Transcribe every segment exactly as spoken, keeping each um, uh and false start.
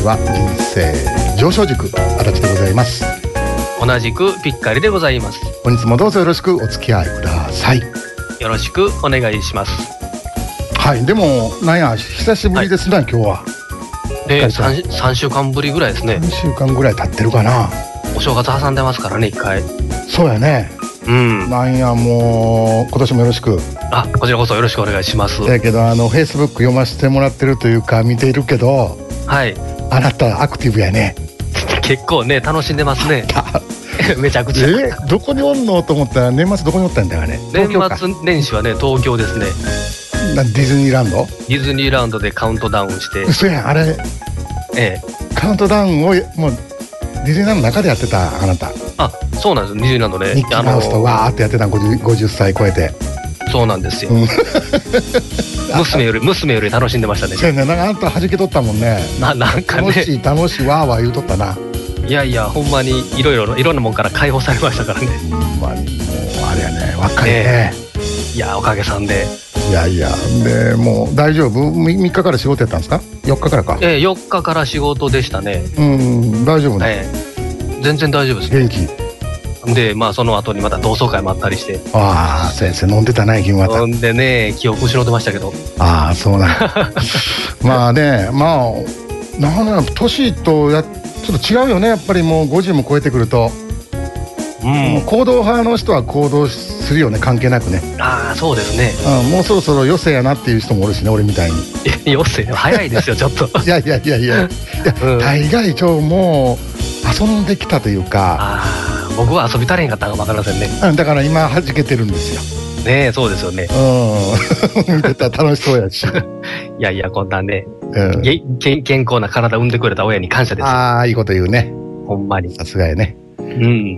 ちは人生上昇軸足立でございます。 同じくピッカリでございます。 本日もどうぞよろしくお付き合いください。 よろしくお願いします。 はい、でもなんや久しぶりですね、はい、今日はで 3, さんしゅうかんぶりぐらいですね。 さんしゅうかんぐらい経ってるかな。 お正月挟んでますからね、一回。 そうやね。うん。なんやもう今年もよろしく。 あ、こちらこそよろしくお願いします。 だけどあのフェイスブック読ませてもらってるというか見ているけど、 はい。 あなたアクティブやね。 結構ね楽しんでますね。めちゃくちゃ。 えどこにおんのと思ったら年末どこにおったんだよね。 年末年始はね東京ですね。 なディズニーランド？ ディズニーランドでカウントダウンして。 嘘やんあれ。ええ。カウントダウンをもうディズニーランドの中でやってたあなた。 あ、そうなんです。ディズニーランドね。 ミッキーマウスとわーってやってた 50, ごじゅっさい超えて。 そうなんですよ。うん、娘より娘より楽しんでましたね。 そうやね。なんかあんた弾けとったもんね。 ななんかね。 楽しい楽しいわーわー言うとったな。 いやいやほんまにいろいろいろんなもんから解放されましたからね。 ほんまにもうあれやね若いね。ねいやおかげさんで。 いやいやでもう大丈夫？みっかから仕事やったんですか？よっかからか。 ええよっかから仕事でしたね。 うん大丈夫ね。 ええ、全然大丈夫です。 元気。 でまあその後にまた同窓会もあったりして。 ああ先生飲んでたね君また。 飲んでね記憶失ってましたけど。 ああそうなんまあねまあなんだろう年とやちょっと違うよねやっぱりもうごじゅうも超えてくると、うん、行動派の人は行動するよね関係なくね。 ああそうですね、 うん、もうそろそろ余生やなっていう人もおるしね俺みたいに。 余生早いですよちょっといやいやいやいやいや、うん、大概ちょもう遊んできたというか。 ああ僕は遊び足りへんかったかも分かりませんね、 うん、だから今弾けてるんですよね。えそうですよね。 うん見てたら楽しそうやしいやいやこんなね、うん、健康な体産んでくれた親に感謝です。 ああいいこと言うねほんまに。 さすがやね。 うん、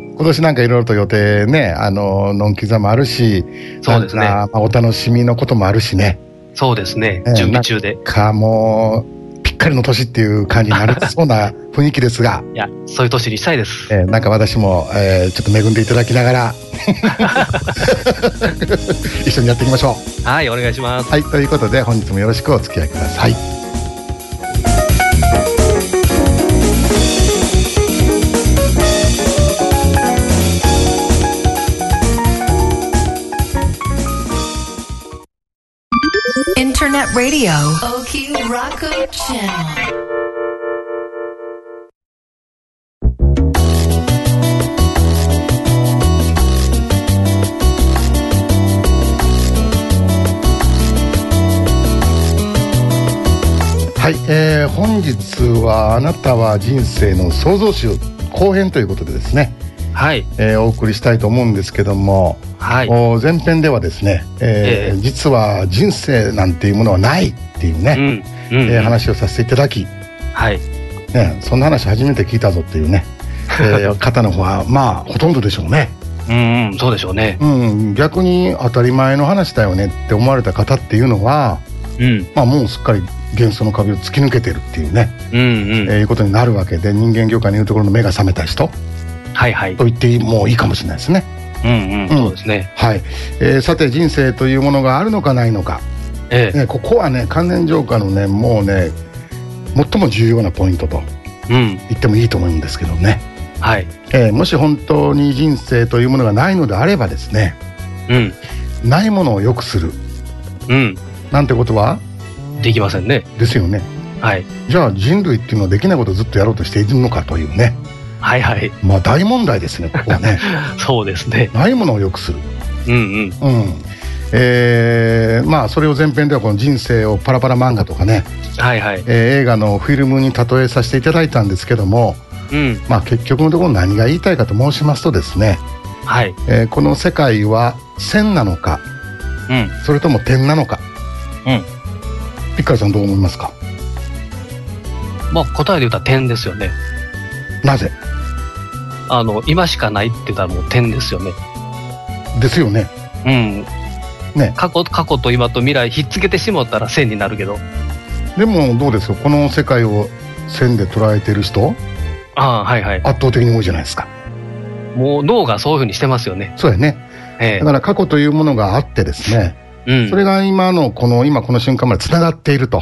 今年なんかいろいろと予定ねあののんきざもあるし、 そうですね、 まあ、お楽しみのこともあるしね。 そうですね、えー、準備中でかもうぴっかりの年っていう感じになりそうな雰囲気ですがいやそういう年にしたいです、 えー、なんか私も、えー、ちょっと恵んでいただきながら一緒にやっていきましょう。はいお願いします。 はいということで本日もよろしくお付き合いください。 Internet Radio Oki Raku Channel。 はい、えー、本日はあなたは人生の創造主後編ということでですね、 はい、えー、お送りしたいと思うんですけども、はい、前編ではですね、えーえー、実は人生なんていうものはないっていうね、うんうんうん、えー、話をさせていただき、 はいね、そんな話初めて聞いたぞっていうね、えー、方の方はまあほとんどでしょうね。 うん、うん、そうでしょうね、 うん、逆に当たり前の話だよねって思われた方っていうのは、うん、まあもうすっかり幻想の壁を突き抜けてるっていうね、うんうんえー、いうことになるわけで、人間業界にいるところの目が覚めた人、 はいはい、 と言ってもいいかもしれないですね。 うんうんうん、そうですね。 はい、えー、さて人生というものがあるのかないのか、ええね、ここはね関連浄化のねもうね最も重要なポイントと言ってもいいと思うんですけどね、はいえー、もし本当に人生というものがないのであればですね、うん、ないものを良くする、うん、なんてことはできませんね。 ですよね。はい、じゃあ人類っていうのはできないことをずっとやろうとしているのかというね。 はいはい。 まあ大問題ですねここはね。 そうですね。 ないものを良くする。うんうん。うん。えー、まあそれを前編ではこの人生をパラパラ漫画とかね。はいはい。えー、映画のフィルムに例えさせていただいたんですけども、うん。まあ結局のところ何が言いたいかと申しますとですね。はい。えー、この世界は線なのか、うん。それとも点なのか。うん。ピッカリさんどう思いますか？ まあ答えで言ったら点ですよね。 なぜ？ あの今しかないって言ったらもう点ですよね。 ですよね。 うん。ね。過去過去と今と未来ひっつけてしまったら線になるけど。 でもどうですよこの世界を線で捉えてる人？ああはいはい。圧倒的に多いじゃないですか。 もう脳がそういう風にしてますよね。 そうやね。ええ、だから過去というものがあってですね。うん、それが今のこの今この瞬間までつながっていると、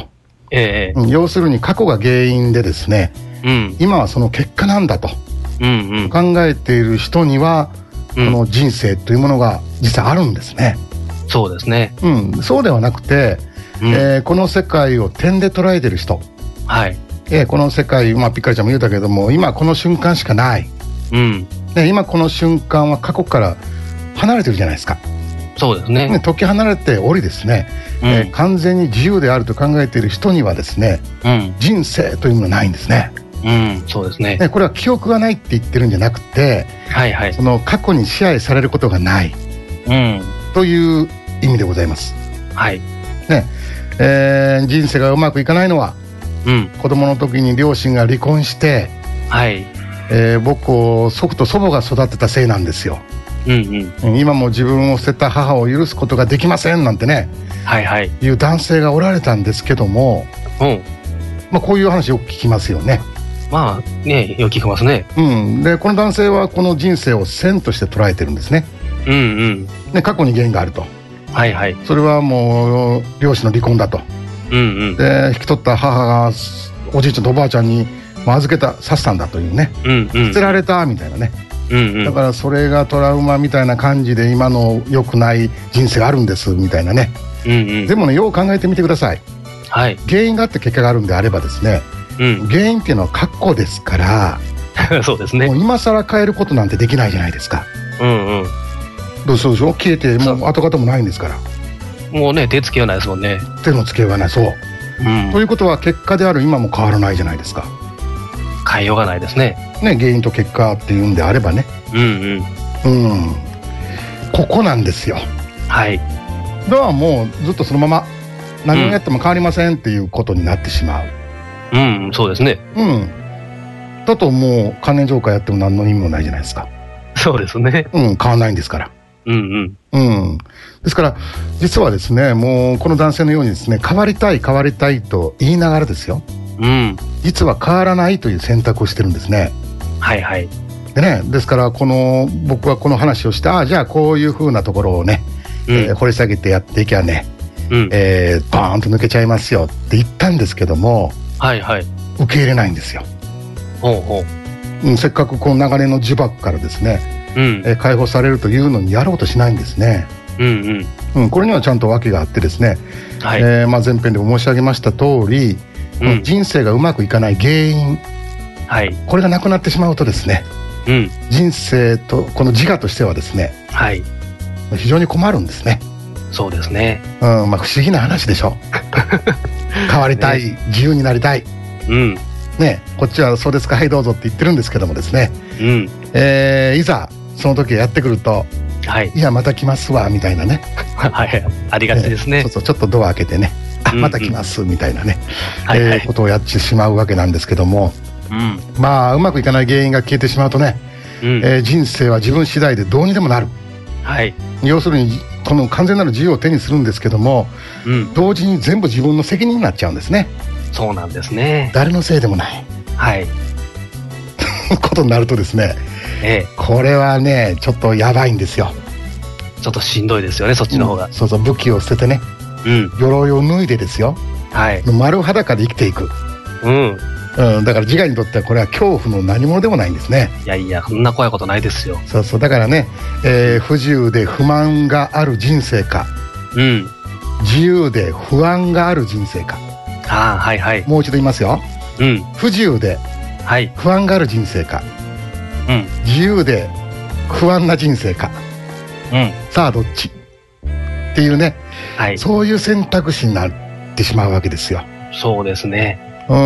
ええうん、要するに過去が原因でですね、うん、今はその結果なんだと、うんうん、考えている人にはこの人生というものが実際あるんですね。 うん、そうですね、 うん、そうではなくて、うん、えー、この世界を点で捉えている人、はい、えー、この世界、まあ、ピッカリちゃんも言うたけども、今この瞬間しかない、うん、で今この瞬間は過去から離れてるじゃないですか。 そうですね。 解き離れておりですね、うん、えー、完全に自由であると考えている人にはですね、うん、人生というものはないんですね。 うん、そうですね。 ね、これは記憶がないって言ってるんじゃなくて、はいはい、その過去に支配されることがない、うん、という意味でございます。はい。ね、えー、人生がうまくいかないのは、うん、子供の時に両親が離婚して、はい、えー、僕を祖父と祖母が育てたせいなんですよ。うんうん、今も自分を捨てた母を許すことができませんなんてね、はいはい、いう男性がおられたんですけども、うん、まあ、こういう話よく聞きますよね。 まあね、よく聞きますね。 うん、でこの男性はこの人生を線として捉えてるんですね。うんうん、で過去に原因があると、はいはい、それはもう両親の離婚だと、うんうん、で引き取った母がおじいちゃんとおばあちゃんに預けたさせたんだというね、うんうん、捨てられたみたいなね、うんうん、だからそれがトラウマみたいな感じで今の良くない人生があるんですみたいなね、うんうん、でもねよう考えてみてください、はい、原因があって結果があるんであればですね、うん、原因っていうのは過去ですからそうですね、 もう今更変えることなんてできないじゃないですか。うんうん、どうそうでしょう、消えてもう跡形もないんですから。 もうね手つけようないですもんね。 手のつけようがない。そう、うん、ということは結果である今も変わらないじゃないですか。 変えようがないですね。 ね、原因と結果っていうんであればね、うんうん、うん、ここなんですよ。はい。だからもうずっとそのまま何をやっても変わりませんっていうことになってしまう。 うん、うん、そうですね。 うん。だともう関連浄化やっても何の意味もないじゃないですか。 そうですね。 うん、変わらないんですから。うんうん。うん。ですから実はですね、もうこの男性のようにですね、変わりたい変わりたいと言いながらですよ。うん。実は変わらないという選択をしてるんですね。はいはい。でね、ですからこの僕はこの話をして、ああじゃあこういう風なところをね、うん、えー、掘り下げてやっていきゃね、うん、えー、バーンと抜けちゃいますよって言ったんですけども、はいはい、受け入れないんですよ。ほうほう、うん、せっかくこの流れの呪縛からですね、うん、えー、解放されるというのにやろうとしないんですね。うんうんうん、これにはちゃんと訳があってですね、はい、えーまあ、前編でも申し上げました通り、うん、人生がうまくいかない原因、はい、これがなくなってしまうとですね、うん、人生とこの自我としてはですね、はい、非常に困るんですね。 そうですね、 うん、まあ、不思議な話でしょ変わりたい、ね、自由になりたい、うんね、こっちはそうですかはいどうぞって言ってるんですけどもですね、うん、えー、いざその時やってくると、はい、いやまた来ますわみたいなねはい、ありがちですね、 そうそう、ちょっとドア開けてね、あ、また来ますみたいなね、うんうん、えーはいはい、ことをやってしまうわけなんですけども、うん、まあうまくいかない原因が消えてしまうとね、うん、えー、人生は自分次第でどうにでもなる、はい、要するにこの完全なる自由を手にするんですけども、うん、同時に全部自分の責任になっちゃうんですね。 そうなんですね。 誰のせいでもない、はいことになるとですね、ええ、これはねちょっとやばいんですよ。 ちょっとしんどいですよね、そっちの方が、 うん、そうそう、武器を捨ててね、うん、鎧を脱いでですよ、はい、丸裸で生きていく、うんうん、だから自我にとってはこれは恐怖の何者でもないんですね。 いやいや、そんな怖いことないですよ。 そうそう、だからね、えー、不自由で不満がある人生か、うん、自由で不安がある人生か。あ、はいはい、もう一度言いますよ、うん、不自由で不安がある人生か、うん、自由で不安な人生か、うん、さあどっちっていうね、はい、そういう選択肢になってしまうわけですよ。 そうですね。 うん、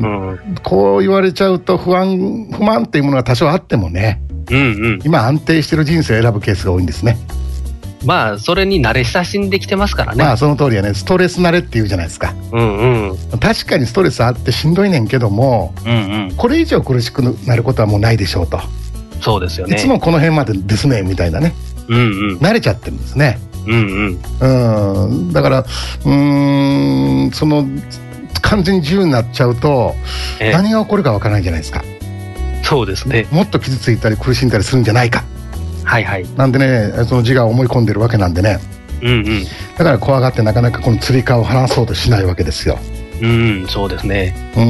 うん、こう言われちゃうと不安不満っていうものが多少あってもね、うんうん、今安定してる人生を選ぶケースが多いんですね。 まあそれに慣れ親しんできてますからね。 まあその通りやね、ストレス慣れっていうじゃないですか、うんうん、確かにストレスあってしんどいねんけども、うんうん、これ以上苦しくなることはもうないでしょうと。 そうですよね。 いつもこの辺までですねみたいなね、うんうん、慣れちゃってるんですね、うんうんうん、だからうーん、その完全に自由になっちゃうと何が起こるかわからないじゃないですか。 そうですね。 もっと傷ついたり苦しんだりするんじゃないか、 はいはい、 なんでね、その自我を思い込んでるわけなんでね、うんうん、だから怖がってなかなかこのつり革を離そうとしないわけですよ。 うん、そうですね。 うん、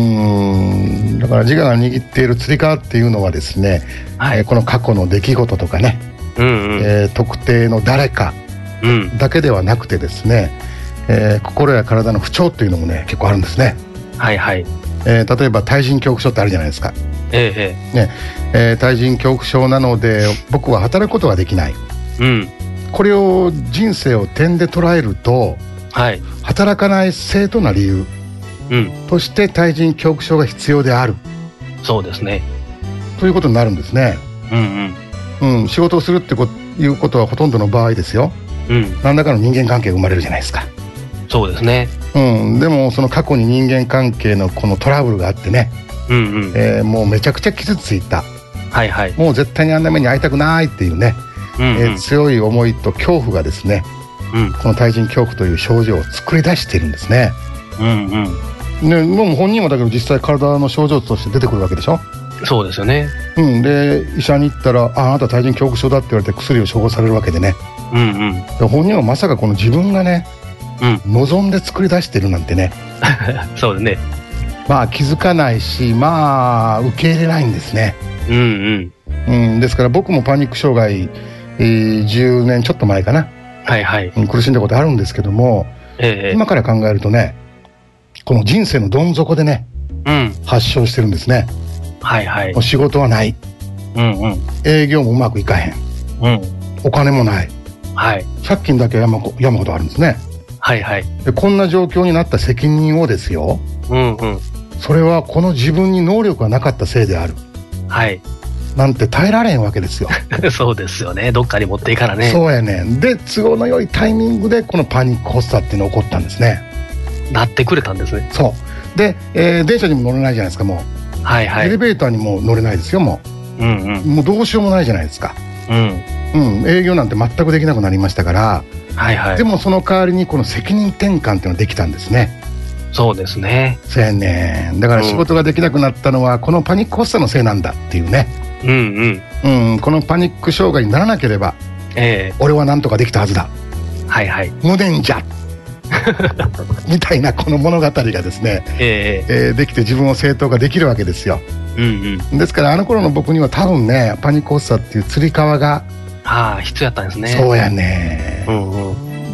だから自我が握っているつり革っていうのはですね、はい、えー、この過去の出来事とかね、うんうん、えー、特定の誰かだけではなくてですね、うん、えー、心や体の不調っていうのもね結構あるんですね。 はいはい。 えー、例えば対人恐怖症ってあるじゃないですか。 ええねえー、対人恐怖症なので僕は働くことができない、うん、これを人生を点で捉えると、はい、働かない正当な理由、うん、として対人恐怖症が必要である、 そうですね、 ということになるんですね。うんうんうん、仕事をするってこいうことはほとんどの場合ですよ、うん、何らかの人間関係が生まれるじゃないですか。 そうですね、 うん、でもその過去に人間関係のこのトラブルがあってね、うんうん、えー、もうめちゃくちゃ傷ついた、はいはい、もう絶対にあんな目に遭いたくないっていうね、うんうん、えー、強い思いと恐怖がですね、うん、この対人恐怖という症状を作り出しているんですね。うんうん、ね、もう本人はだけど実際体の症状として出てくるわけでしょ。 そうですよね、 うん、で医者に行ったら あ, あなた対人恐怖症だって言われて薬を処方されるわけでね、うんうん、で本人はまさかこの自分がね、うん、望んで作り出してるなんてねそうですね、 まあ気づかないし、まあ受け入れないんですね。うんうんうん、ですから僕もパニック障害、えー、じゅうねんちょっと前かな、はいはい、苦しんだことあるんですけども、えー、今から考えるとね、この人生のどん底でね、うん、発症してるんですね。はいはい、もう仕事はない、うんうん、営業もうまくいかへん、うん、お金もない、はい、借金だけ山山ほどあるんですね。はいはい、でこんな状況になった責任をですよ、うんうん、それはこの自分に能力がなかったせいである、はい、なんて耐えられんわけですよそうですよね、どっかに持っていからね。 そうやねん。で都合の良いタイミングでこのパニック発作っていうのが起こったんですね。 なってくれたんですね。 そうで、えー、電車にも乗れないじゃないですか。もう、はいはい、エレベーターにも乗れないですよ。もう、うんうん、もうどうしようもないじゃないですか、うんうん、営業なんて全くできなくなりましたから、はいはい、でもその代わりにこの責任転換っていうのができたんですね。 そうですね。 そうやね。だから仕事ができなくなったのはこのパニック発作のせいなんだっていうね、うんうんうん、このパニック障害にならなければ、えー、俺はなんとかできたはずだ、はいはい、無念じゃみたいなこの物語がですね、えーえー、できて自分を正当化できるわけですよ、うんうん、ですからあの頃の僕には多分ねパニック発作っていうつり革が、 はあ、必要やったんですね。 そうやね、うんうん、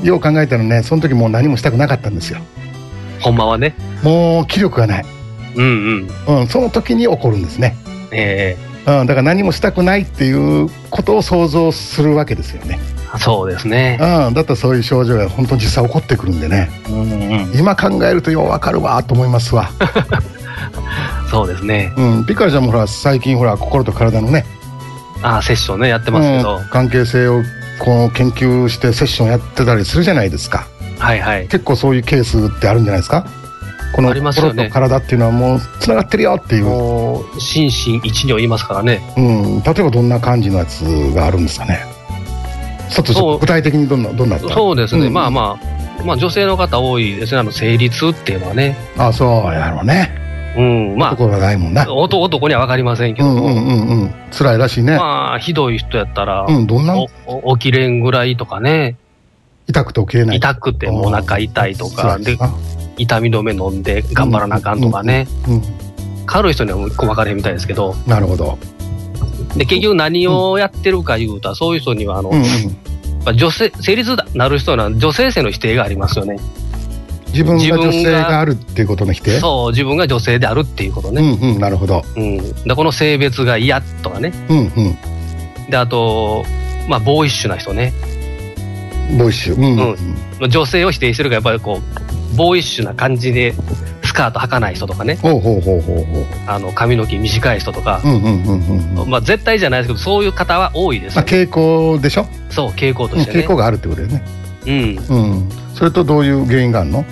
よう考えたらね、その時もう何もしたくなかったんですよ。 ほんまはね、 もう気力がない、うんうんうん、その時に起こるんですね、えーうん、だから何もしたくないっていうことを想像するわけですよね。 そうですね、 うん、だったらそういう症状が本当に実際起こってくるんでね、うんうん、今考えるとよう分かるわと思いますわそうですね、 うん、ピカルちゃんもほら最近ほら心と体のね、 ああセッションねやってますけど、うん、 関係性をこう研究してセッションやってたりするじゃないですか。はいはい、結構そういうケースってあるんじゃないですか。この心と体っていうのはもうつながってるよっていう、もう心身一如言いますからね、 うん、例えばどんな感じのやつがあるんですかね。ちょっと具体的にどんなどんなそうですね、うん、まあまあ、まあ、女性の方多いですね、あの生理痛っていうのはね。 ああそうやろうね、うん、まあ、男がないもんな。 男, 男には分かりませんけども、うんうんうんうん、 辛いらしいね。 まあひどい人やったら、 うん、どんなお起きれんぐらいとかね。 痛くて起きれない。 痛くてもうお腹痛いとかで、痛み止め飲んで頑張らなあかんとかね、うんうんうんうん、軽い人には分かれへんみたいですけど。 なるほど。 で結局何をやってるかいうと、うん、そういう人にはあの、うんうん、女性生理痛なる人は女性性の否定がありますよね。 自分が女性があるっていうことの否定。 そう、自分が女性であるっていうことね、 うんうん、なるほど、 うん、でこの性別が嫌とかね、うんうん、であとまあボーイッシュな人ね。 ボーイッシュ、うんうんうん、女性を否定してるからやっぱりこうボーイッシュな感じでスカート履かない人とかね、ほうほうほうほうほう、あの髪の毛短い人とか、うんうんうんうん、まあ絶対じゃないですけどそういう方は多いですよね。 まあ、傾向でしょ。 そう、傾向としてね、 うん、傾向があるってことだよね。うん、うん、それとどういう原因があるの？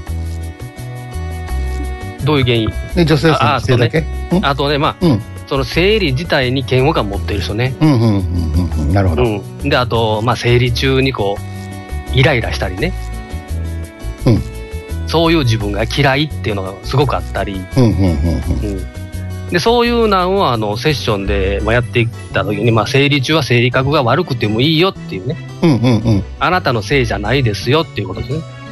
どういう原因？ で女性性の否定だけ？ あとね、まあ、うん、その生理自体に嫌悪感持ってる人ね。うんうんうんうん、なるほど。うん、であとまあ生理中にこうイライラしたりね。うん。そういう自分が嫌いっていうのがすごくあったり。うんうんうんうん。うん、でそういうのをあのセッションでやっていった時に、まあ生理中は生理覚が悪くてもいいよっていうね。うんうんうん。あなたのせいじゃないですよっていうことですね。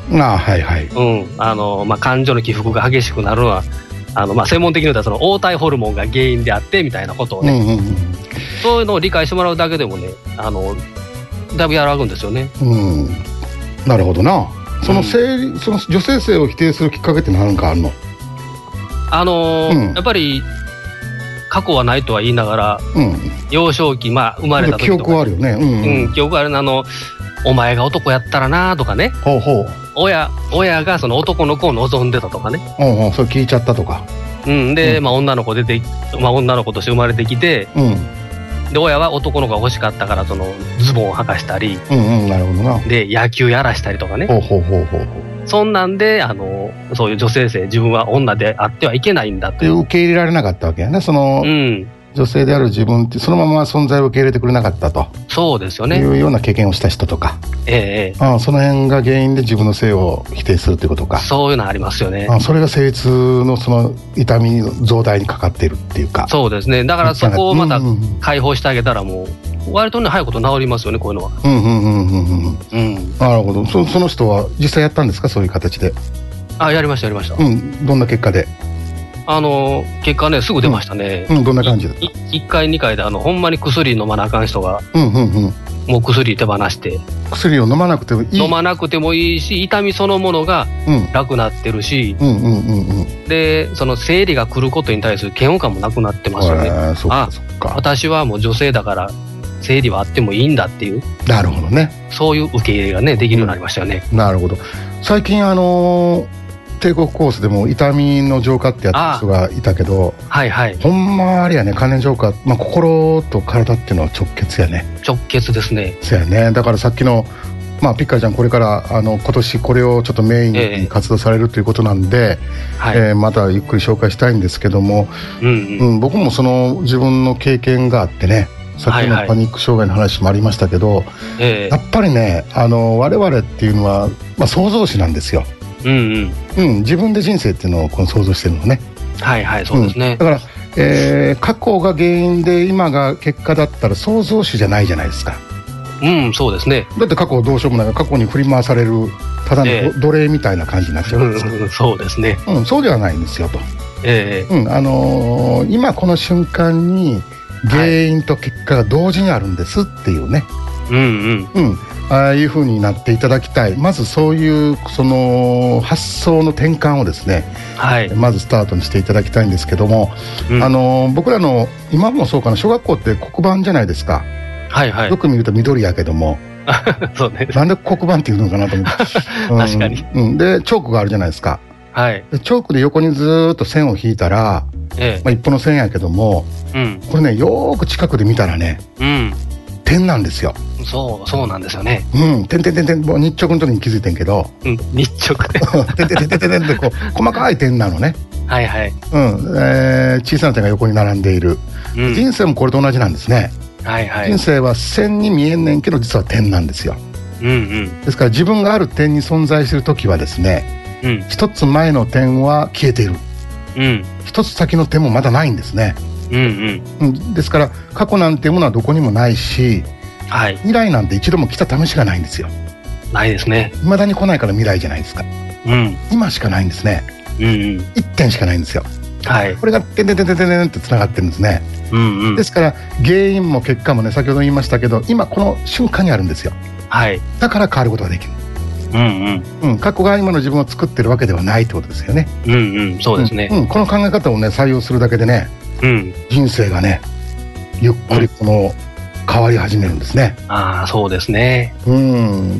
あ、はいはい、 うんあのまあ、感情の起伏が激しくなるのはあの、まあ、専門的に言うとその黄体ホルモンが原因であってみたいなことをね、うんうんうん、そういうのを理解してもらうだけでもねあのだいぶ和らぐんですよね。 うん、なるほどな。その生理、うん、その女性性を否定するきっかけって何かあるの？ あのーうん、やっぱり過去はないとは言いながら、うん、幼少期、まあ、生まれた時とか、 記憶はあるよね、うんうんうん、記憶あるあのお前が男やったらなとかね、 ほうほう、 親, 親がその男の子を望んでたとかね、 ほうほう、それ聞いちゃったとか、 うん、で、うんまあ、女の子出て、まあ、女の子として生まれてきて、うん、で親は男の子が欲しかったからそのズボンを履かしたり、 うんうん、なるほどな。 で野球やらしたりとかね、 ほうほうほうほう、 そんなんであのそういう女性性、自分は女であってはいけないんだという受け入れられなかったわけやね、その、うん、女性である自分ってそのまま存在を受け入れてくれなかったと、 そうですよね、 いうような経験をした人とか、 ええ、 ああ、その辺が原因で自分の性を否定するということか。 そういうのありますよね。 ああ、それが生理痛のその痛み増大にかかっているっていうか。 そうですね。だからそこをまた解放してあげたらもう割とね早いこと治りますよね、こういうのは。 うんうんうんうんうん、うん、なるほど。 そ, その人は実際やったんですか、そういう形で？ あ、やりましたやりました。 うん、どんな結果で？ あの結果ねすぐ出ましたね。 うん、うん、どんな感じだった？ いっかいにかいであのほんまに薬飲まなあかん人が、うんうんうん、もう薬手放して、 薬を飲まなくてもいい、 飲まなくてもいいし、痛みそのものが楽なってるし、うんうんうんうん、でその生理が来ることに対する嫌悪感もなくなってますよね。あ、そっかそっか、私はもう女性だから生理はあってもいいんだっていう、 なるほどね、 そういう受け入れがねできるようになりましたよね。 うん、なるほど。最近あのー帝国コースでも痛みの浄化ってやった人がいたけど、 はいはい、 ほんまあれやね、関連浄化、まあ、心と体っていうのは直結やね。 直結ですね。 そうやね。だからさっきの、まあ、ピッカーちゃんこれからあの今年これをちょっとメインに活動されるということなんで、えーえー、またゆっくり紹介したいんですけども、うんうんうん、僕もその自分の経験があってね、さっきのパニック障害の話もありましたけど、はいはい、やっぱりね、あの我々っていうのは、まあ、創造主なんですよ。うんうんうん、自分で人生っていうのをこの想像してるのね。 はいはい、そうですね。 うん、だから、えー、過去が原因で今が結果だったら創造主じゃないじゃないですか。 うん、そうですね。 だって過去どうしようもない、過去に振り回されるただの奴隷みたいな感じになっちゃうんですよ。 えーうん、そうですね、 うん、そうではないんですよと、 えーうんあのー、今この瞬間に原因と結果が同時にあるんですっていうね、はい、うんうん、うん、ああいう風になっていただきたい。まずそういうその発想の転換をですね、はい、まずスタートにしていただきたいんですけども、うん、あの僕らの今もそうかな、小学校って黒板じゃないですか。はいはい、よく見ると緑やけどもそうね、 なんで黒板っていうのかなと思って、 うん、確かに、 うん、でチョークがあるじゃないですか。はい、でチョークで横にずっと線を引いたら、ええ、まあ、一本の線やけども、うん、これねよーく近くで見たらね、うん、点なんですよ。 そうそうなんですよね。 うん、点点点点、もう日直の時に気づいてんけど、 うん、日直で点点点点点ってこう細かい点なのね。 はいはい、うん、 えー、小さな点が横に並んでいる、うん、人生もこれと同じなんですね。はいはい、人生は線に見えんねんけど実は点なんですよ。うんうん、ですから自分がある点に存在している時はですね、うん、一つ前の点は消えている、うん、一つ先の点もまだないんですね。うんうん、ですから過去なんていうものはどこにもないし、はい、未来なんて一度も来た試しがないんですよ。 ないですね。 未だに来ないから未来じゃないですか、うん、今しかないんですね、うんうん、一点しかないんですよ。はい、これがてんてんてんてんてんってつながってるんですね、うんうん、ですから原因も結果もね、先ほど言いましたけど今この瞬間にあるんですよ、はい、だから変わることができる、うんうんうん、過去が今の自分を作ってるわけではないってことですよね。 うんうん、そうですね、 うんうん、この考え方をね採用するだけでね、うん、人生がねゆっくりこの、うん、変わり始めるんですね。 ああ、そうですね。 うん、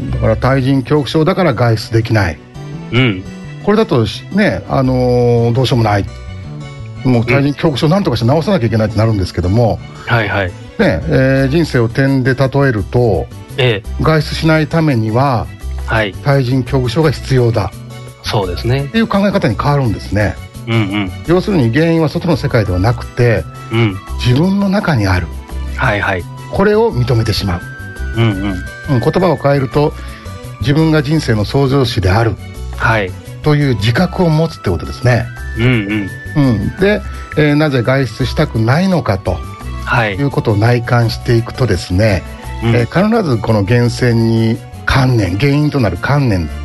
だから対人恐怖症だから外出できない、うん、これだとね、あのー、どうしようもない、もう対人恐怖症なんとかして治さなきゃいけないってなるんですけども、はいはい、ねえー、人生を点で例えると、ええ、外出しないためには、はい、対人恐怖症が必要だ、 そうですねっていう考え方に変わるんですね。うんうん、要するに原因は外の世界ではなくて、うん、自分の中にある、はいはい、これを認めてしまう、うんうんうん、言葉を変えると自分が人生の創造主である、はい、という自覚を持つってことですね。うんうんうん、で、えー、なぜ外出したくないのかと、はい、いうことを内観していくとですね、うん、えー、必ずこの源泉に観念、原因となる観念、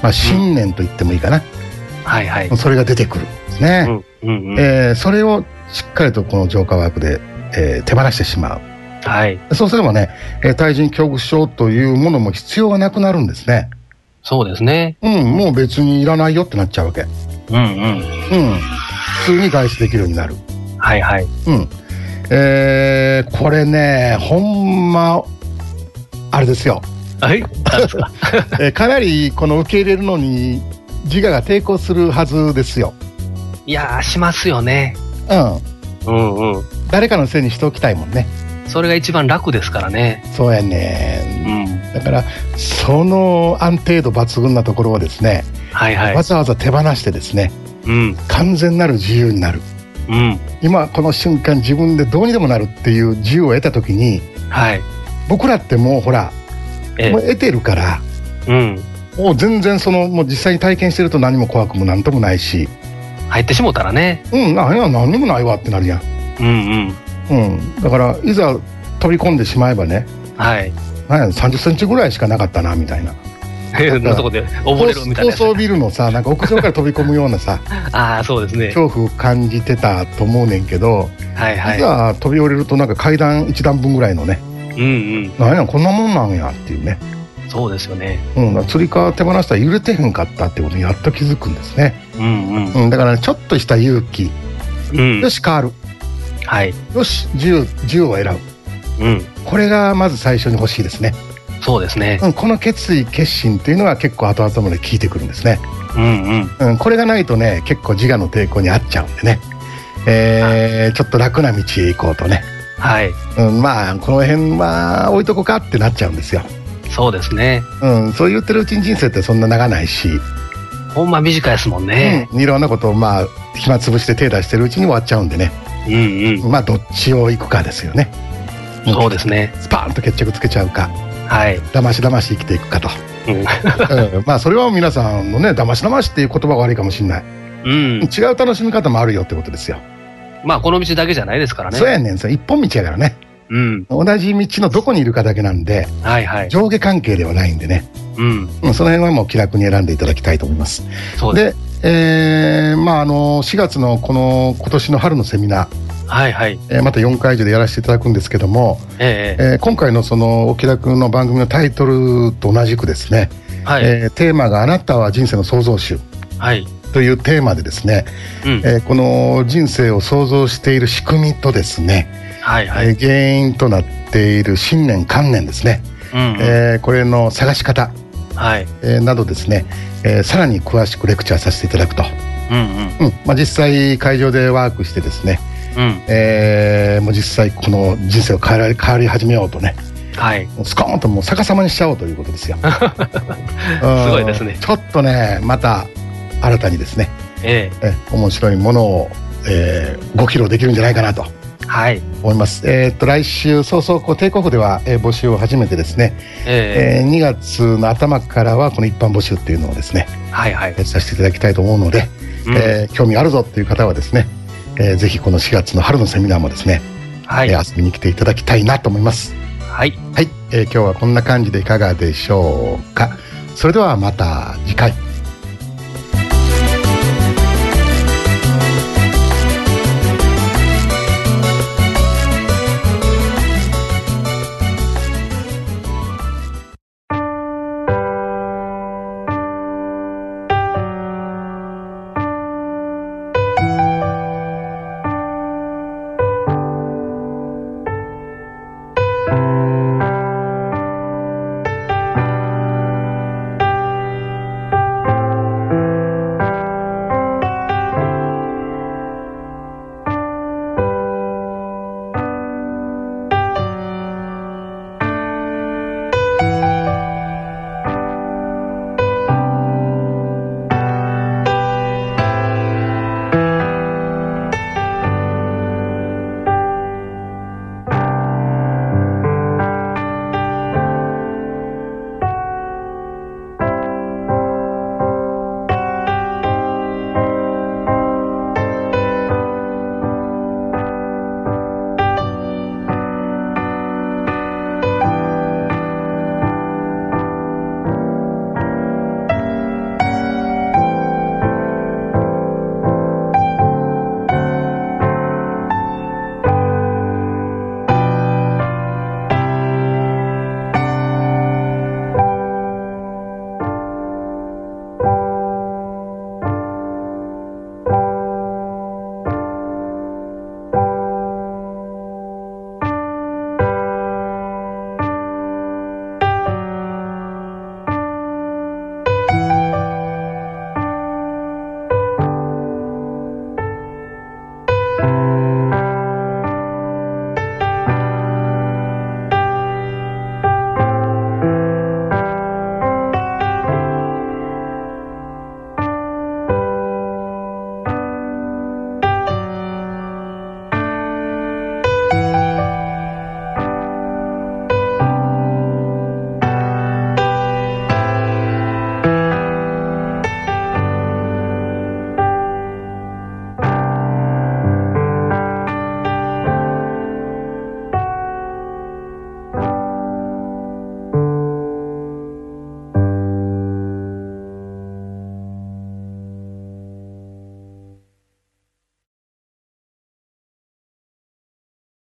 まあ、信念と言ってもいいかな、うん、 はいはい、 それが出てくるんですね、うんうんうん、えー、それをしっかりとこの浄化ワークで、えー、手放してしまう、はい、そうすればね、えー、対人恐怖症というものも必要がなくなるんですね。 そうですね、 うん、もう別にいらないよってなっちゃうわけ。うんうん、うん、普通に外出できるようになる。 はいはい、 うん、えー、これねほんまあれですよ、 はいえー、かなりこの受け入れるのに自我が抵抗するはずですよ。 いやーしますよね、 うん、うんうん、誰かのせいにしておきたいもんね。 それが一番楽ですからね。 そうやね、うん、だからその安定度抜群なところをですね、はいはい、わざわざ手放してですね、うん、完全なる自由になる、うん、今この瞬間自分でどうにでもなるっていう自由を得た時に、はい、僕らってもうほら、ええ、もう得てるから、うん、もう全然そのもう実際に体験してると何も怖くも何ともないし、 入ってしもたらね、 うん、何や何にもないわってなるやん、うんうんうん、だからいざ飛び込んでしまえばね、はい、なんやさんじゅっセンチぐらいしかなかったなみたいなのとこで溺れるみたいな高層ビルのさなんか屋上から飛び込むようなさあそうですね、 恐怖を感じてたと思うねんけど、はいはい、いざ飛び降りるとなんか階段一段分ぐらいのね、うんうん、なんやこんなもんなんやっていうね。 そうですよね、 うん、つり革手放したら揺れてへんかったってことにやっと気づくんですね、うんうんうん、だから、ね、ちょっとした勇気、うん、よし変わる、はい、よし自由自由を選ぶ、うん、これがまず最初に欲しいですね。 そうですね、 うん、この決意決心っていうのは結構後々まで効いてくるんですね、うんうんうん、これがないとね結構自我の抵抗にあっちゃうんでね、えー、ちょっと楽な道へ行こうとね、はい、うん、まあこの辺は置いとこうかってなっちゃうんですよ。 そうですね、 うん、そう言ってるうちに人生ってそんな長ないしほんま短いですもんね、 うん、いろんなことをまあ暇つぶして手出してるうちに終わっちゃうんでね、うんうん、まあどっちを行くかですよね。 そうですね、 スパーンと決着つけちゃうか、はい、だましだまし生きていくかと、うんうん、まあそれは皆さんのねだましだましっていう言葉が悪いかもしれない、うん、違う楽しみ方もあるよってことですよ。まあこの道だけじゃないですからね。 そうやねん、それ一本道やからね、うん、同じ道のどこにいるかだけなんで、はいはい、上下関係ではないんでね、うんうん、その辺はもう気楽に選んでいただきたいと思います。そうです。で、えーまあ、あのしがつのこの今年の春のセミナー、はいはいえー、またよんかい以上でやらせていただくんですけども、えーえー、今回のそのお気楽の番組のタイトルと同じくですね、はいえー、テーマがあなたは人生の創造主、はい、というテーマでですね、うんえー、この人生を創造している仕組みとですね、はいはいえー、原因となっている信念観念ですね、うんうんえー、これの探し方、はいえー、などですね、えー、さらに詳しくレクチャーさせていただくと、うんうんうんまあ、実際会場でワークしてですね、うんえー、もう実際この人生を変わり、変わり始めようとね、はい、スコーンともう逆さまにしちゃおうということですよすごいですね。 ちょっとねまた新たにですね、えええ面白いものを、えー、ご披露できるんじゃないかなとはい、思います。えー、っと来週早々こうテイクオフでは、えー、募集を始めてですね、えーえー、にがつの頭からはこの一般募集っていうのをですね、はいはい、させていただきたいと思うので、うんえー、興味あるぞっていう方はですね、えー、ぜひこのしがつの春のセミナーもですね、はいえー、遊びに来ていただきたいなと思います。はい、はいえー、今日はこんな感じでいかがでしょうか。それではまた次回。